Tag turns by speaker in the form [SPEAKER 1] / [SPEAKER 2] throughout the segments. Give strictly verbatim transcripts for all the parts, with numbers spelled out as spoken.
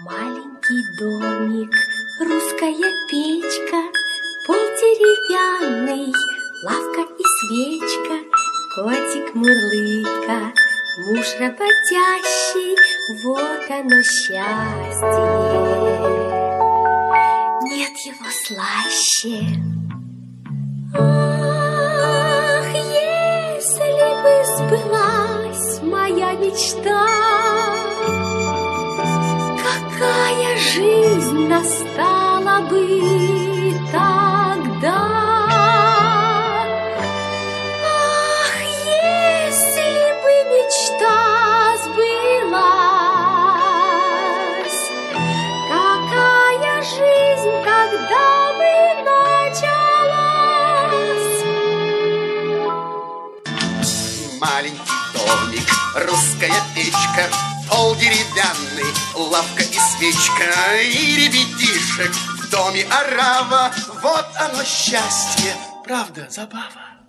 [SPEAKER 1] Маленький домик, русская печка, пол деревянный, лавка и свечка, котик мурлыка, муж работящий, вот оно счастье. Нет его слаще. Ах, если бы сбылась моя мечта, какая жизнь настала бы тогда! Ах, если бы мечта сбылась, какая жизнь тогда бы началась!
[SPEAKER 2] Маленький домик, русская печка, пол деревянный, лавка и свечка, и ребятишек в доме орава. Вот оно счастье, правда, забава.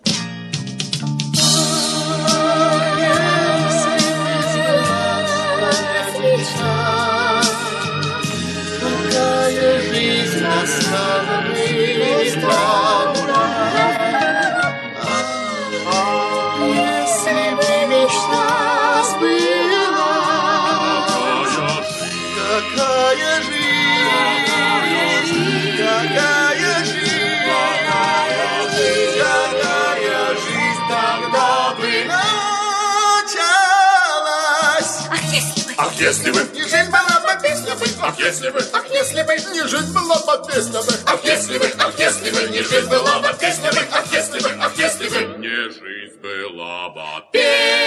[SPEAKER 2] Какая жизнь настала бы тогда! Если бы мечта сбылась, какая жизнь, какая жизнь, какая жизнь тогда бы началась.
[SPEAKER 1] Ах, если бы,
[SPEAKER 2] Ах, если бы не жизнь была бы песня бы, ах, если бы, ах, если бы не жизнь была бы песня бы, ах, если бы, ах, если бы не жизнь была бы песня бы, ах, если бы, ах, если бы
[SPEAKER 3] не жизнь была бы
[SPEAKER 2] песня.